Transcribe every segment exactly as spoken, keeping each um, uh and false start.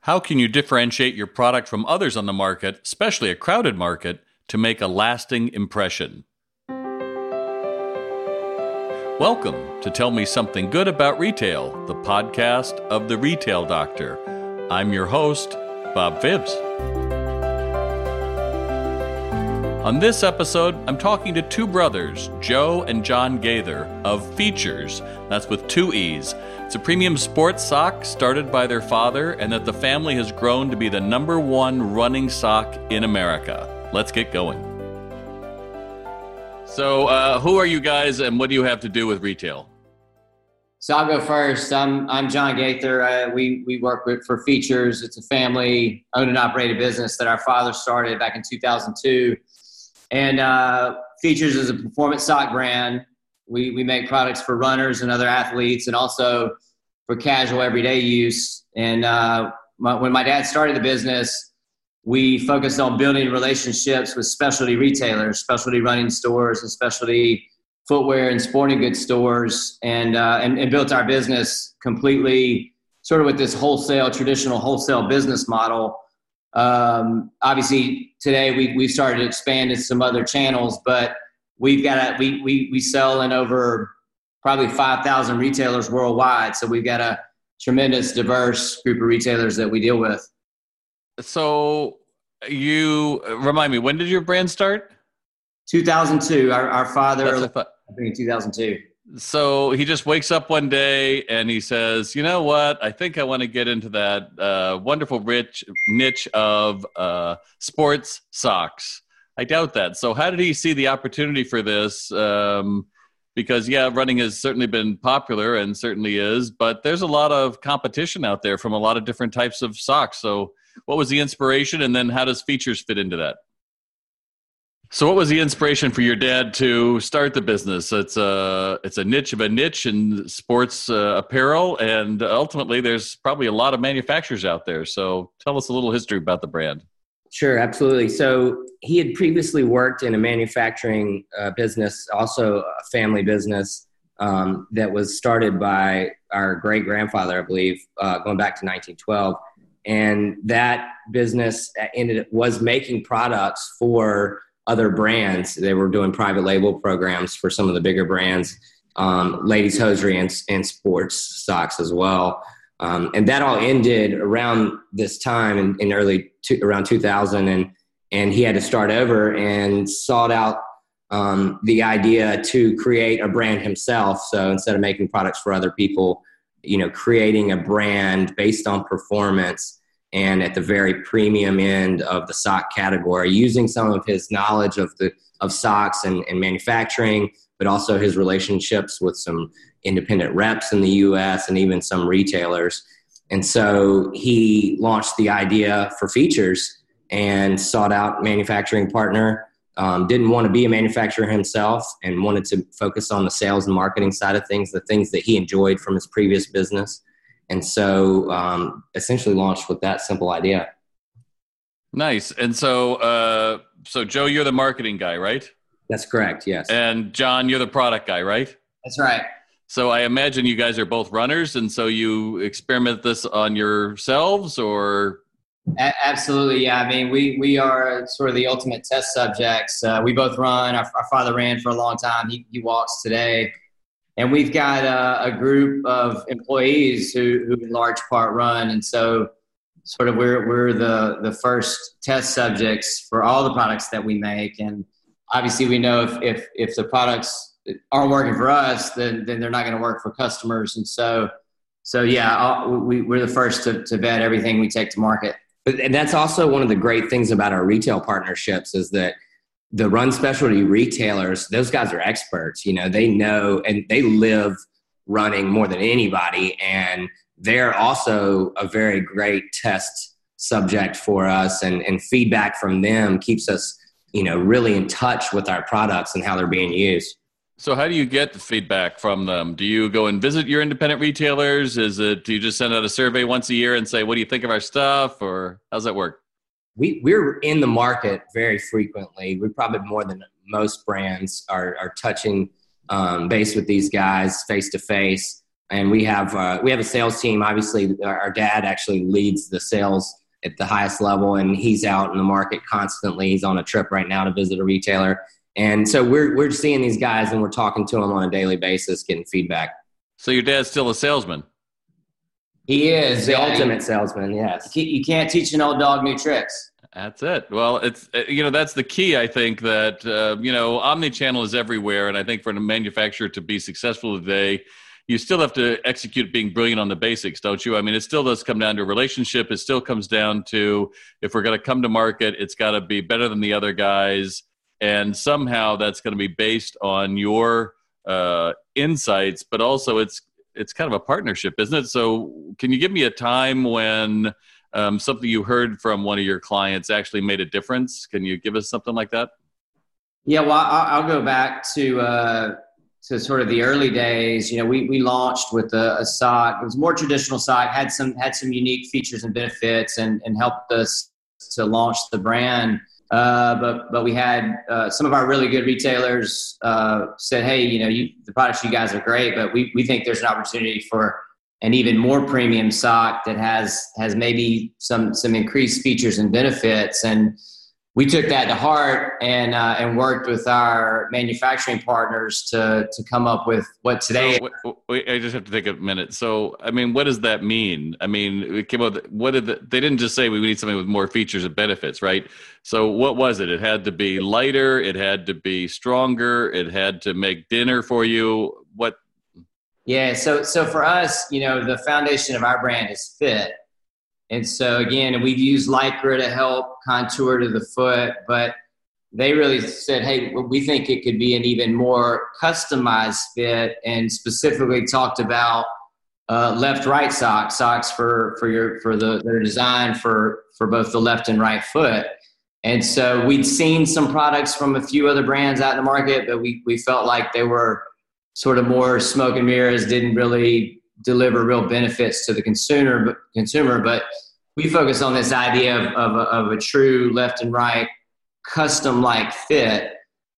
How can you differentiate your product from others on the market, especially a crowded market, to make a lasting impression? Welcome to Tell Me Something Good About Retail, the podcast of The Retail Doctor. I'm your host, Bob Phibbs. On this episode, I'm talking to two brothers, Joe and John Gaither, of Features. That's with two E's. It's a premium sports sock started by their father, and that the family has grown to be the number one running sock in America. Let's get going. So, uh, who are you guys, and what do you have to do with retail? So I'll go first. I'm I'm John Gaither. Uh, we we work with for Features. It's a family-owned and operated business that our father started back in two thousand two. And uh, Features is a performance sock brand. We we make products for runners and other athletes, and also for casual everyday use. And uh, my, when my dad started the business, we focused on building relationships with specialty retailers, specialty running stores, and specialty footwear and sporting goods stores, and, uh, and and built our business completely sort of with this wholesale, traditional wholesale business model. Um, obviously, today we we've started to expand into some other channels, but we've got a, we we we sell in over probably five thousand retailers worldwide. So we've got a tremendous, diverse group of retailers that we deal with. So you remind me, when did your brand start? two thousand two. Our, our father, That's what I thought. I think in two thousand two. So he just wakes up one day and he says, you know what? I think I want to get into that uh, wonderful rich niche of uh, sports socks. I doubt that. So how did he see the opportunity for this? Um, because, yeah, running has certainly been popular and certainly is, but there's a lot of competition out there from a lot of different types of socks. So what was the inspiration, and then how does Features fit into that? So what was the inspiration for your dad to start the business? It's a, it's a niche of a niche in sports uh, apparel, and ultimately there's probably a lot of manufacturers out there. So tell us a little history about the brand. Sure, absolutely. So he had previously worked in a manufacturing uh, business, also a family business um, that was started by our great-grandfather, I believe, uh, going back to nineteen twelve. And that business ended was making products for other brands. They were doing private label programs for some of the bigger brands, um, ladies hosiery and, and sports socks as well. Um, and that all ended around this time in, in early two, around two thousand. And, and he had to start over and sought out um, the idea to create a brand himself. So instead of making products for other people, you know, creating a brand based on performance and at the very premium end of the sock category, using some of his knowledge of the of socks and, and manufacturing, but also his relationships with some independent reps in the U S and even some retailers. And so he launched the idea for Features and sought out a manufacturing partner, um, didn't want to be a manufacturer himself and wanted to focus on the sales and marketing side of things, the things that he enjoyed from his previous business. And so um, essentially launched with that simple idea. Nice. And so, uh, so Joe, you're the marketing guy, right? That's correct, yes. And John, you're the product guy, right? That's right. So I imagine you guys are both runners, and so you experiment this on yourselves, or? A- absolutely, yeah. I mean, we we are sort of the ultimate test subjects. Uh, we both run. Our, our father ran for a long time. He, he walks today. And we've got a, a group of employees who, who in large part run. And so sort of we're we're the, the first test subjects for all the products that we make. And obviously we know if if, if the products aren't working for us, then, then they're not going to work for customers. And so, so yeah, all, we, we're the first to, to vet everything we take to market. And that's also one of the great things about our retail partnerships is that the run specialty retailers, those guys are experts. You know, they know and they live running more than anybody. And they're also a very great test subject for us. And, and feedback from them keeps us, you know, really in touch with our products and how they're being used. So how do you get the feedback from them? Do you go and visit your independent retailers? Is it, do you just send out a survey once a year and say, what do you think of our stuff? Or how's that work? We, we're in the market very frequently. We probably more than most brands are, are touching um, base with these guys face to face. And we have uh, we have a sales team. Obviously, our, our dad actually leads the sales at the highest level, and he's out in the market constantly. He's on a trip right now to visit a retailer. And so we're we're seeing these guys, and we're talking to them on a daily basis, getting feedback. So your dad's still a salesman? He is. The yeah, ultimate you, salesman, yes. You can't teach an old dog new tricks. That's it. Well, it's, you know, that's the key. I think that, uh, you know, omni-channel is everywhere. And I think for a manufacturer to be successful today, you still have to execute being brilliant on the basics, don't you? I mean, it still does come down to a relationship. It still comes down to, if we're going to come to market, it's got to be better than the other guys. And somehow that's going to be based on your uh, insights, but also it's, it's kind of a partnership, isn't it? So can you give me a time when um, something you heard from one of your clients actually made a difference? Can you give us something like that? Yeah, well, I'll, I'll go back to uh, to sort of the early days. You know, we we launched with a, a sock. It was a more traditional sock, had some had some unique features and benefits, and and helped us to launch the brand. Uh, but but we had uh, some of our really good retailers uh, said, hey, you know, you, the products you guys are great, but we, we think there's an opportunity for an even more premium sock that has has maybe some some increased features and benefits. And we took that to heart and uh, and worked with our manufacturing partners to to come up with what today. So, wait, wait, I just have to take a minute. So, I mean, what does that mean? I mean, it came out. What did the, they didn't just say we need something with more features and benefits, right? So, what was it? It had to be lighter. It had to be stronger. It had to make dinner for you. What? Yeah. So, so for us, you know, the foundation of our brand is fit. And so again, we've used Lycra to help contour to the foot, but they really said, hey, we think it could be an even more customized fit, and specifically talked about uh, left-right socks, socks for, for your, for the, they're designed for, for both the left and right foot. And so we'd seen some products from a few other brands out in the market, but we, we felt like they were sort of more smoke and mirrors, didn't really deliver real benefits to the consumer, but consumer, but we focus on this idea of, of, a, of a true left and right custom-like fit.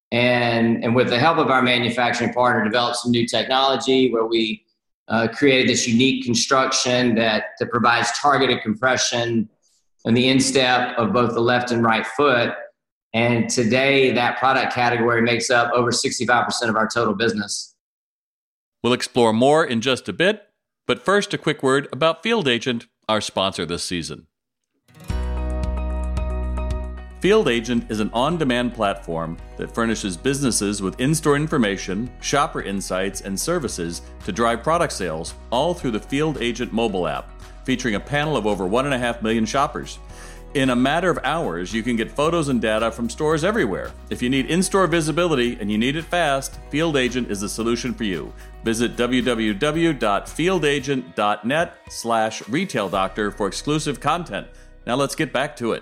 And, and with the help of our manufacturing partner, developed some new technology where we uh, created this unique construction that, that provides targeted compression on the instep of both the left and right foot. And today that product category makes up over sixty-five percent of our total business. We'll explore more in just a bit, but first a quick word about Field Agent, our sponsor this season. Field Agent is an on-demand platform that furnishes businesses with in-store information, shopper insights, and services to drive product sales, all through the Field Agent mobile app, featuring a panel of over one and a half million shoppers. In a matter of hours, you can get photos and data from stores everywhere. If you need in-store visibility and you need it fast, Field Agent is the solution for you. Visit w w w dot field agent dot net slash retail doctor for exclusive content. Now let's get back to it.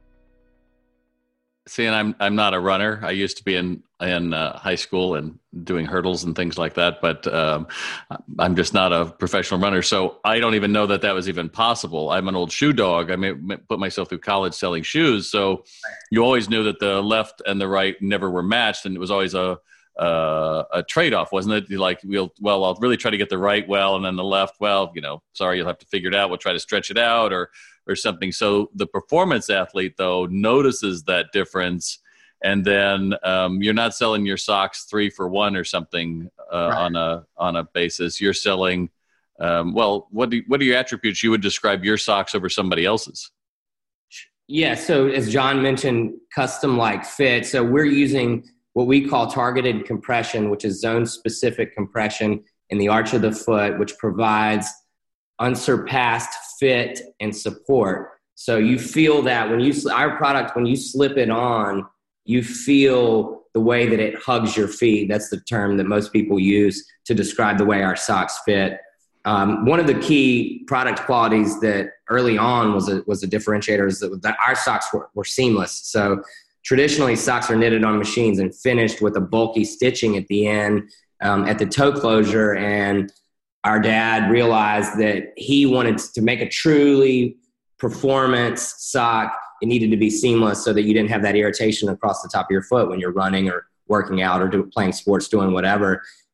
See, and I'm I'm not a runner. I used to be in in uh, high school and doing hurdles and things like that, but um, I'm just not a professional runner. So I don't even know that that was even possible. I'm an old shoe dog. I may, may put myself through college selling shoes. So you always knew that the left and the right never were matched, and it was always a uh, a trade-off, wasn't it? You're like, we'll well, I'll really try to get the right well, and then the left, well, you know, sorry, you'll have to figure it out. We'll try to stretch it out, or or something. So the performance athlete, though, notices that difference, and then um, you're not selling your socks three for one or something uh, right. on a on a basis. You're selling, um, well, what do, what are your attributes you would describe your socks over somebody else's? Yeah, so as John mentioned, custom-like fit. So we're using what we call targeted compression, which is zone-specific compression in the arch of the foot, which provides unsurpassed fit and support. So you feel that when you, our product, when you slip it on, you feel the way that it hugs your feet. That's the term that most people use to describe the way our socks fit. Um, one of the key product qualities that early on was a, was a differentiator is that, that our socks were, were seamless. So traditionally socks are knitted on machines and finished with a bulky stitching at the end, um, at the toe closure. And our dad realized that he wanted to make a truly performance sock. It needed to be seamless so that you didn't have that irritation across the top of your foot when you're running or working out or do, playing sports, doing whatever.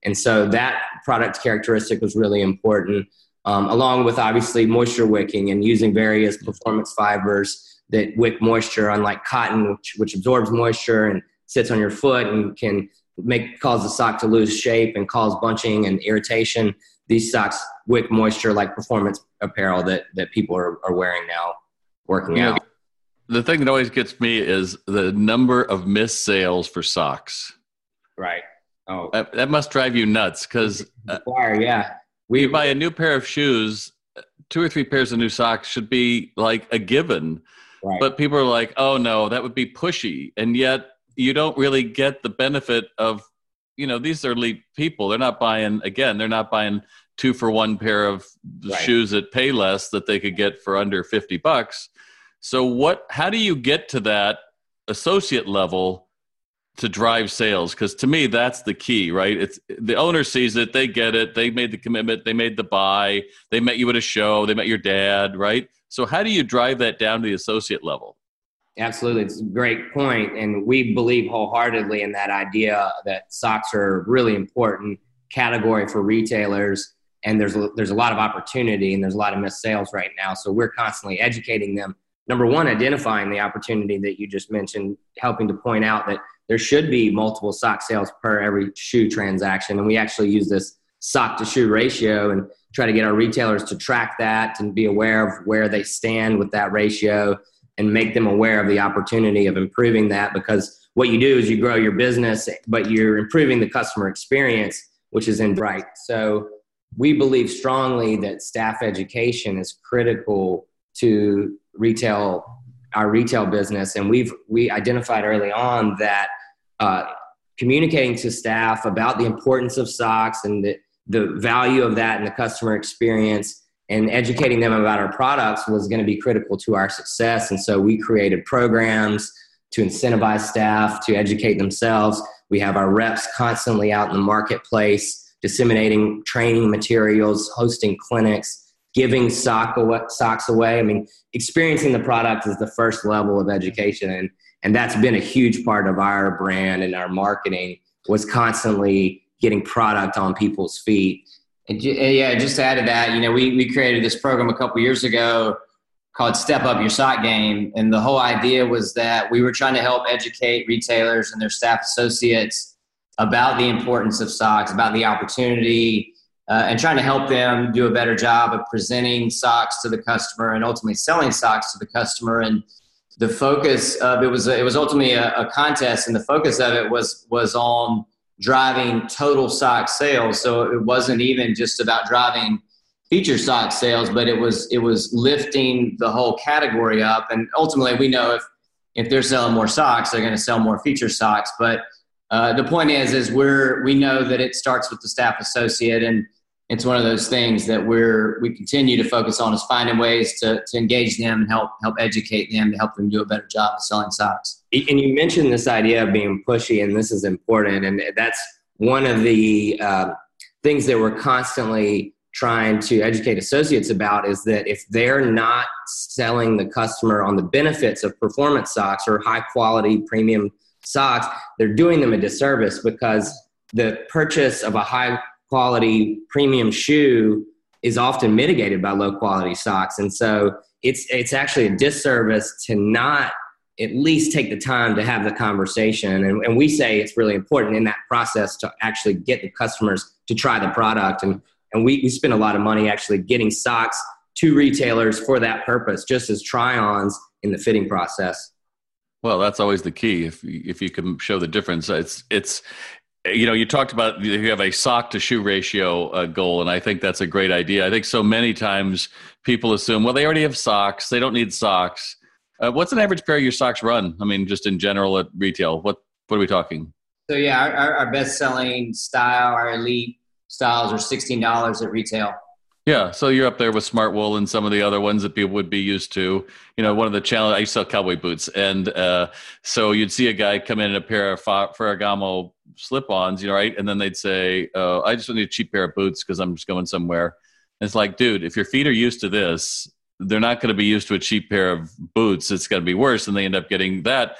And so that product characteristic was really important, um, along with obviously moisture wicking and using various performance fibers that wick moisture, unlike cotton, which, which absorbs moisture and sits on your foot and can make cause the sock to lose shape and cause bunching and irritation. These socks wick moisture like performance apparel that, that people are, are wearing now, working you out. know, the thing that always gets me is the number of missed sales for socks. Right. Oh, that, that must drive you nuts because uh, yeah, we you buy a new pair of shoes, two or three pairs of new socks should be like a given. Right. But people are like, oh no, that would be pushy. And yet you don't really get the benefit of, you know, these are elite people. They're not buying, again, they're not buying two for one pair of right. shoes that pay less that they could get for under fifty bucks. So what, how do you get to that associate level to drive sales? Because to me, that's the key, right? It's the owner sees it, they get it, they made the commitment, they made the buy, they met you at a show, they met your dad, right? So how do you drive that down to the associate level? Absolutely. It's a great point. And we believe wholeheartedly in that idea that socks are a really important category for retailers. And there's a, there's a lot of opportunity and there's a lot of missed sales right now. So we're constantly educating them. Number one, identifying the opportunity that you just mentioned, helping to point out that there should be multiple sock sales per every shoe transaction. And we actually use this sock to shoe ratio and try to get our retailers to track that and be aware of where they stand with that ratio and make them aware of the opportunity of improving that, because what you do is you grow your business, but you're improving the customer experience, which is in bright. So we believe strongly that staff education is critical to retail, our retail business. And we've, we identified early on that uh, communicating to staff about the importance of socks and the, the value of that in the customer experience and educating them about our products was going to be critical to our success. And so we created programs to incentivize staff to educate themselves. We have our reps constantly out in the marketplace, disseminating training materials, hosting clinics, giving sock away, socks away. I mean, experiencing the product is the first level of education. And, and that's been a huge part of our brand and our marketing, was constantly getting product on people's feet. And yeah, just to add to that, you know, we, we created this program a couple years ago called Step Up Your Sock Game. And the whole idea was that we were trying to help educate retailers and their staff associates about the importance of socks, about the opportunity, Uh, and trying to help them do a better job of presenting socks to the customer and ultimately selling socks to the customer. And the focus of it was, it was ultimately a, a contest, and the focus of it was, was on driving total sock sales. So it wasn't even just about driving feature sock sales, but it was, it was lifting the whole category up. And ultimately we know if, if they're selling more socks, they're going to sell more feature socks. But Uh, the point is, is we're, we know that it starts with the staff associate, and it's one of those things that we're, we continue to focus on, is finding ways to, to engage them and help, help educate them to help them do a better job of selling socks. And you mentioned this idea of being pushy, and this is important. And that's one of the uh, things that we're constantly trying to educate associates about, is that if they're not selling the customer on the benefits of performance socks or high quality premium socks, they're doing them a disservice, because the purchase of a high quality premium shoe is often mitigated by low quality socks. And so it's it's actually a disservice to not at least take the time to have the conversation. And, and we say it's really important in that process to actually get the customers to try the product. And, and we, we spend a lot of money actually getting socks to retailers for that purpose, just as try-ons in the fitting process. Well, that's always the key. If if you can show the difference, it's it's you know, you talked about you have a sock to shoe ratio uh, goal, and I think that's a great idea. I think so many times people assume, well, they already have socks, they don't need socks. Uh, what's an average pair of your socks run? I mean, just in general at retail, what what are we talking? So yeah, our, our best selling style, our elite styles, are sixteen dollars at retail. Yeah, so you're up there with Smartwool and some of the other ones that people would be used to. You know, one of the challenges, I used to sell cowboy boots. And uh, so you'd see a guy come in in a pair of Ferragamo slip-ons, you know, right? And then they'd say, oh, I just need a cheap pair of boots because I'm just going somewhere. And it's like, dude, if your feet are used to this, they're not going to be used to a cheap pair of boots. It's going to be worse. And they end up getting that.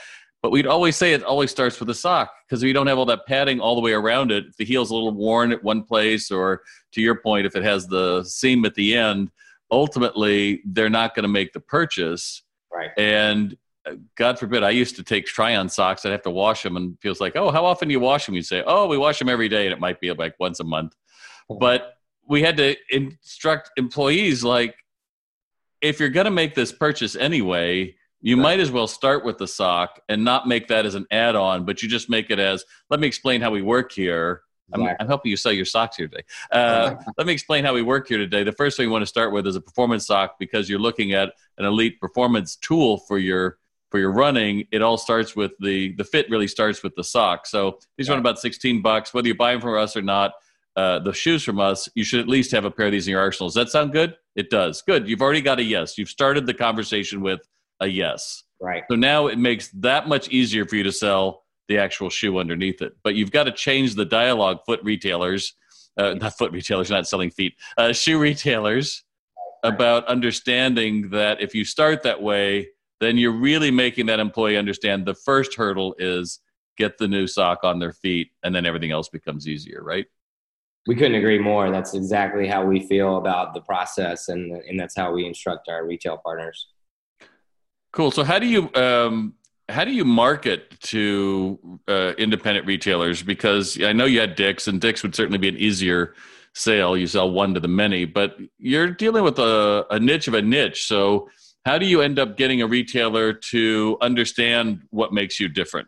But we'd always say it always starts with a sock because we don't have all that padding all the way around it. If the heel's a little worn at one place, or to your point, if it has the seam at the end, ultimately they're not going to make the purchase. Right. And God forbid, I used to take try-on socks. I'd have to wash them, and feels like, oh, how often do you wash them? You say, oh, we wash them every day, and it might be like once a month. But we had to instruct employees, like, if you're going to make this purchase anyway, you right. might as well start with the sock and not make that as an add-on, but you just make it as, let me explain how we work here. Exactly. I'm, I'm helping you sell your socks here today. Uh, let me explain how we work here today. The first thing you want to start with is a performance sock, because you're looking at an elite performance tool for your for your running. It all starts with the, the fit really starts with the sock. So these yeah. run about sixteen bucks, whether you buy them from us or not. Uh, the shoes from us, you should at least have a pair of these in your arsenal. Does that sound good? It does. Good. You've already got a yes. You've started the conversation with a yes. Right. So now it makes that much easier for you to sell the actual shoe underneath it. But you've got to change the dialogue, foot retailers, uh, not foot retailers, not selling feet, uh, shoe retailers, right. about understanding that if you start that way, then you're really making that employee understand the first hurdle is get the new sock on their feet, and then everything else becomes easier, right? We couldn't agree more. That's exactly how we feel about the process, and and that's how we instruct our retail partners. Cool. So how do you um, how do you market to uh, independent retailers? Because I know you had Dick's, and Dick's would certainly be an easier sale. You sell one to the many, but you're dealing with a, a niche of a niche. So how do you end up getting a retailer to understand what makes you different?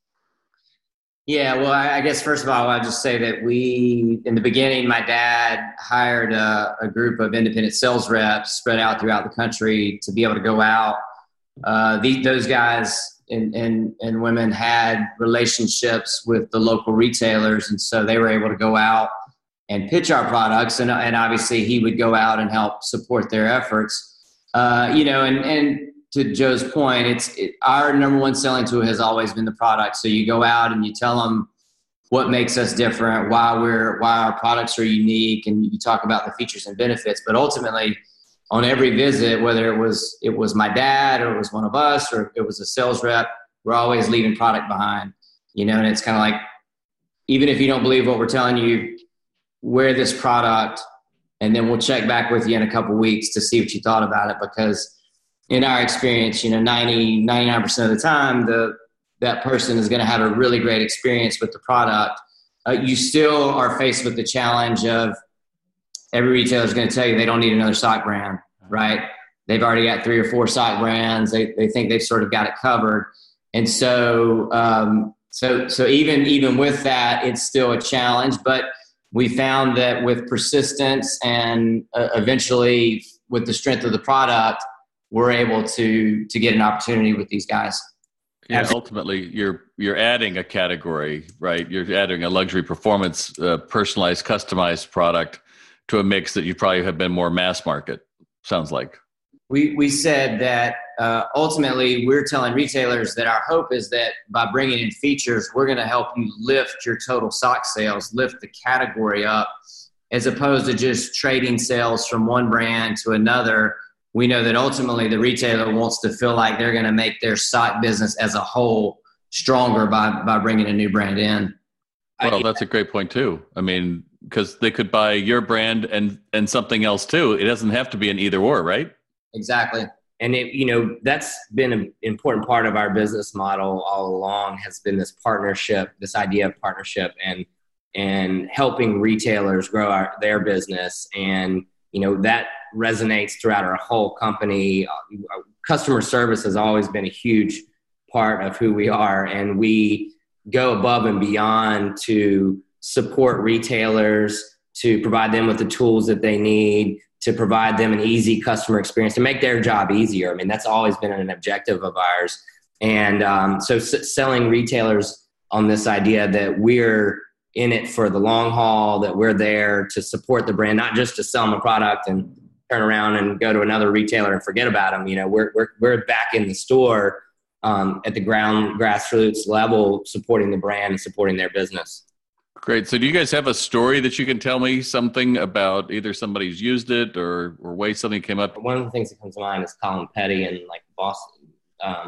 Yeah, well, I guess first of all, I'll just say that we, in the beginning, my dad hired a, a group of independent sales reps spread out throughout the country to be able to go out. Uh, the, those guys and, and, and women had relationships with the local retailers, and so they were able to go out and pitch our products, and, and obviously he would go out and help support their efforts. Uh, you know, and, and to Joe's point, it's it, our number one selling tool has always been the product. So you go out and you tell them what makes us different, why we're why our products are unique, and you talk about the features and benefits. But ultimately, on every visit, whether it was it was my dad or it was one of us or it was a sales rep, we're always leaving product behind. You know, and it's kind of like, even if you don't believe what we're telling you, wear this product, and then we'll check back with you in a couple of weeks to see what you thought about it. Because in our experience, you know, ninety, ninety-nine percent of the time, the that person is going to have a really great experience with the product. Uh, you still are faced with the challenge of every retailer is going to tell you they don't need another sock brand, right? They've already got three or four sock brands. They they think they've sort of got it covered. And so, um, so, so even, even with that, it's still a challenge, but we found that with persistence and uh, eventually with the strength of the product, we're able to to get an opportunity with these guys. Yeah, ultimately, you're you're adding a category, right? You're adding a luxury performance, uh, personalized, customized product to a mix that you probably have been more mass market. Sounds like. We we said that uh, ultimately we're telling retailers that our hope is that by bringing in features, we're going to help you lift your total sock sales, lift the category up, as opposed to just trading sales from one brand to another. We know that ultimately the retailer wants to feel like they're going to make their sock business as a whole stronger by, by bringing a new brand in. Well, that's a great point too. I mean, because they could buy your brand and, and something else too. It doesn't have to be an either or, right? Exactly. And it, you know, that's been an important part of our business model all along, has been this partnership, this idea of partnership and, and helping retailers grow our, their business. And, you know, that resonates throughout our whole company. Customer service has always been a huge part of who we are, and we go above and beyond to support retailers, to provide them with the tools that they need, to provide them an easy customer experience, to make their job easier. I mean, that's always been an objective of ours. And um, so s- selling retailers on this idea that we're in it for the long haul, that we're there to support the brand, not just to sell them a product and turn around and go to another retailer and forget about them. You know, we're we're we're back in the store um, at the ground grassroots level, supporting the brand and supporting their business. Great. So do you guys have a story that you can tell me, something about either somebody's used it or or way something came up? One of the things that comes to mind is Colin Petty and like Boston. Um,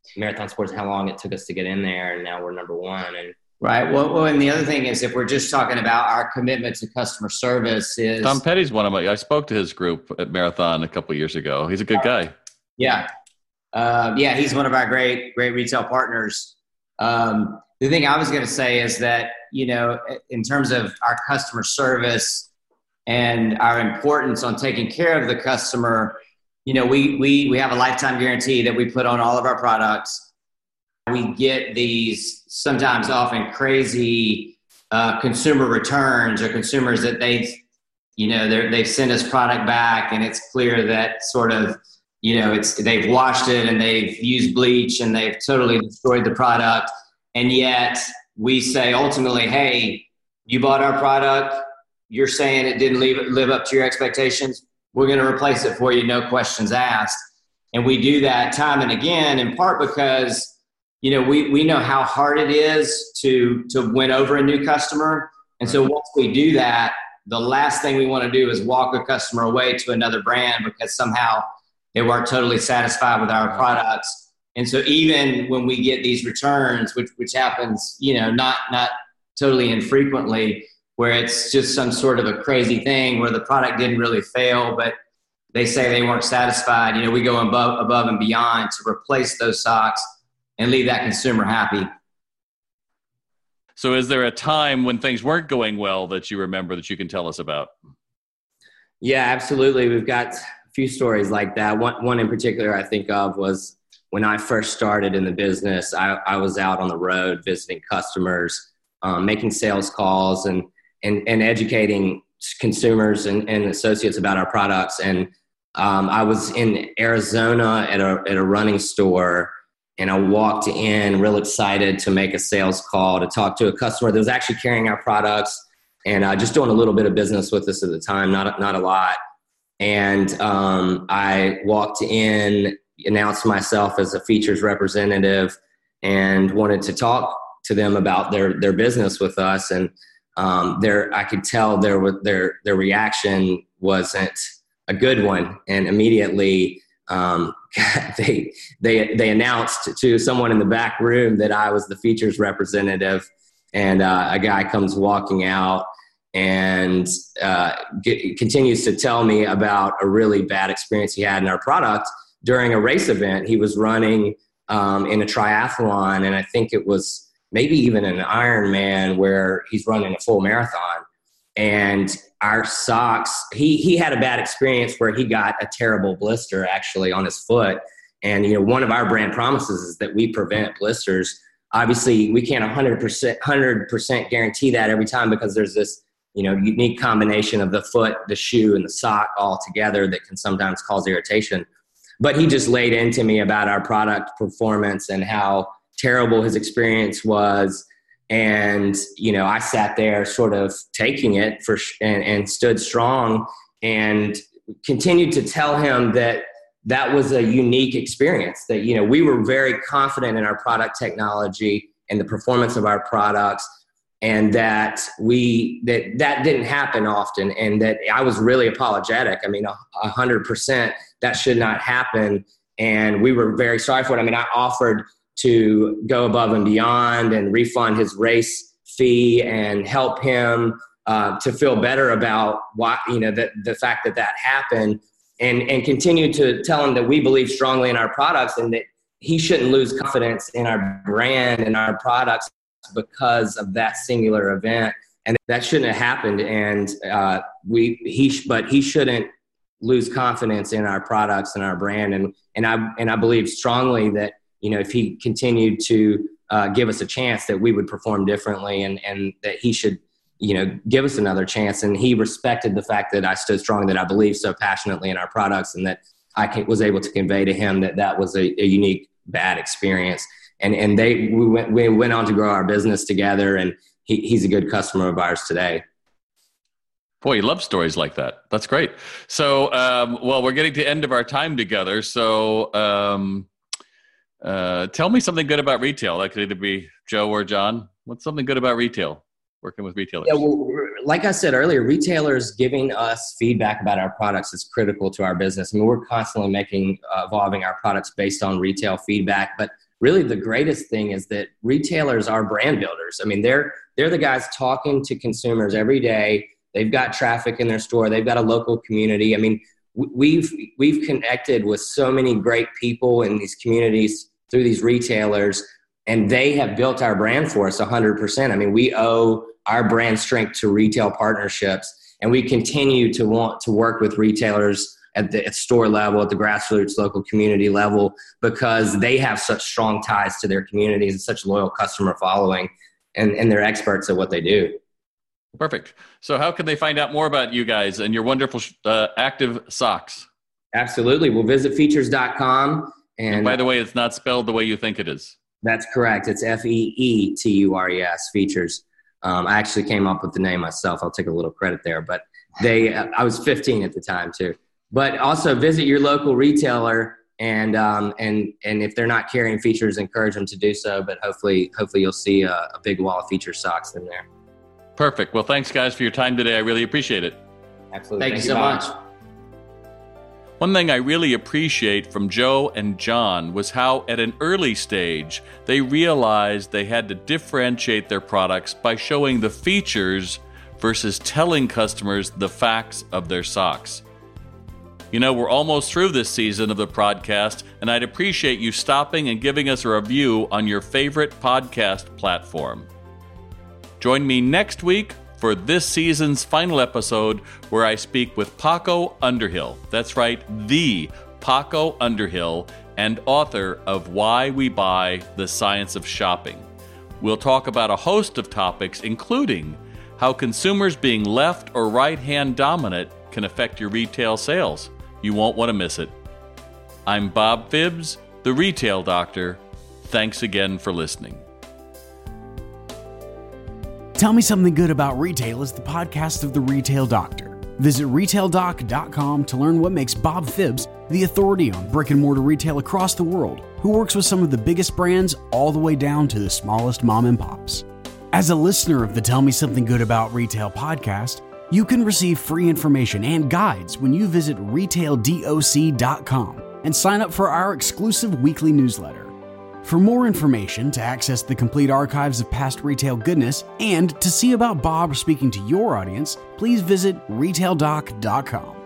Marathon Sports, how long it took us to get in there, and now we're number one. And right. Well, well, and the other thing is, if we're just talking about our commitment to customer service, is Tom Petty's one of my. I spoke to his group at Marathon a couple of years ago. He's a good guy. Yeah, uh, yeah, he's one of our great, great retail partners. Um, the thing I was going to say is that, you know, in terms of our customer service and our importance on taking care of the customer, you know, we we we have a lifetime guarantee that we put on all of our products. We get these sometimes often crazy uh, consumer returns, or consumers that they've, you know, they're, they've sent us product back, and it's clear that sort of, you know, it's they've washed it and they've used bleach and they've totally destroyed the product. And yet we say ultimately, hey, you bought our product. You're saying it didn't live, live up to your expectations. We're going to replace it for you, no questions asked. And we do that time and again, in part because, you know, we, we know how hard it is to, to win over a new customer. And so once we do that, the last thing we want to do is walk a customer away to another brand because somehow they weren't totally satisfied with our products. And so even when we get these returns, which which happens, you know, not not totally infrequently, where it's just some sort of a crazy thing where the product didn't really fail, but they say they weren't satisfied, you know, we go above above and beyond to replace those socks and leave that consumer happy. So is there a time when things weren't going well that you remember that you can tell us about? Yeah, absolutely. We've got a few stories like that. One one in particular I think of was when I first started in the business. I, I was out on the road visiting customers, um, making sales calls and, and, and educating consumers and, and associates about our products. And um, I was in Arizona at a, at a running store, and I walked in real excited to make a sales call to talk to a customer that was actually carrying our products and uh, just doing a little bit of business with us at the time, not, not a lot. And um, I walked in, announced myself as a features representative, and wanted to talk to them about their, their business with us. And um, their, I could tell their, their, their reaction wasn't a good one. And immediately um, they, they, they announced to someone in the back room that I was the features representative. And uh, a guy comes walking out and uh, get, continues to tell me about a really bad experience he had in our product during a race event. He was running um, in a triathlon, and I think it was maybe even an Ironman where he's running a full marathon. And our socks, he he had a bad experience where he got a terrible blister actually on his foot. And, you know, one of our brand promises is that we prevent blisters. Obviously, we can't one hundred percent, one hundred percent guarantee that every time, because there's this, you know, unique combination of the foot, the shoe, and the sock all together that can sometimes cause irritation. But he just laid into me about our product performance and how terrible his experience was. And, you know, I sat there sort of taking it for and, and stood strong and continued to tell him that that was a unique experience, that, you know, we were very confident in our product technology and the performance of our products, and that we, that that didn't happen often, and that I was really apologetic. I mean, a hundred percent that should not happen. And we were very sorry for it. I mean, I offered to go above and beyond and refund his race fee and help him uh, to feel better about why, you know, the, the fact that that happened, and, and continue to tell him that we believe strongly in our products and that he shouldn't lose confidence in our brand and our products because of that singular event. And that shouldn't have happened. And uh, we, he, but he shouldn't lose confidence in our products and our brand. And, and I, and I believe strongly that, you know, if he continued to uh, give us a chance, that we would perform differently, and, and that he should, you know, give us another chance. And he respected the fact that I stood strong, that I believe so passionately in our products, and that I can, was able to convey to him that that was a, a unique bad experience. And and they we went we went on to grow our business together, and he, he's a good customer of ours today. Boy, you love stories like that. That's great. So, um, well, we're getting to the end of our time together. So, um, uh, tell me something good about retail. That could either be Joe or John. What's something good about retail? Working with retailers. Yeah, well, like I said earlier, retailers giving us feedback about our products is critical to our business. I mean, we're constantly making, uh, evolving our products based on retail feedback, but really the greatest thing is that retailers are brand builders. I mean, they're they're the guys talking to consumers every day. They've got traffic in their store. They've got a local community. I mean, we've we've connected with so many great people in these communities through these retailers, and they have built our brand for us one hundred percent. I mean, we owe our brand strength to retail partnerships, and we continue to want to work with retailers at the at store level, at the grassroots local community level, because they have such strong ties to their communities and such loyal customer following, and, and they're experts at what they do. Perfect. So how can they find out more about you guys and your wonderful uh, active socks? Absolutely. We'll visit feetures dot com. And, and by the way, it's not spelled the way you think it is. That's correct. It's F E E T U R E S, Feetures. Um, I actually came up with the name myself. I'll take a little credit there. But they, I was fifteen at the time too. But also visit your local retailer, and um, and and if they're not carrying Feetures, encourage them to do so. But hopefully, hopefully you'll see a, a big wall of Feetures socks in there. Perfect. Well, thanks guys for your time today. I really appreciate it. Absolutely. Thank, Thank you so much. One thing I really appreciate from Joe and John was how at an early stage they realized they had to differentiate their products by showing the features versus telling customers the facts of their socks. You know, we're almost through this season of the podcast, and I'd appreciate you stopping and giving us a review on your favorite podcast platform. Join me next week for this season's final episode, where I speak with Paco Underhill. That's right, the Paco Underhill, and author of Why We Buy: The Science of Shopping. We'll talk about a host of topics, including how consumers being left or right-hand dominant can affect your retail sales. You won't want to miss it. I'm Bob Phibbs, the Retail Doctor. Thanks again for listening. Tell Me Something Good About Retail is the podcast of the Retail Doctor. Visit retail doc dot com to learn what makes Bob Phibbs the authority on brick and mortar retail across the world, who works with some of the biggest brands all the way down to the smallest mom and pops. As a listener of the Tell Me Something Good About Retail podcast, you can receive free information and guides when you visit retail doc dot com and sign up for our exclusive weekly newsletter. For more information, to access the complete archives of past retail goodness, and to see about Bob speaking to your audience, please visit retail doc dot com.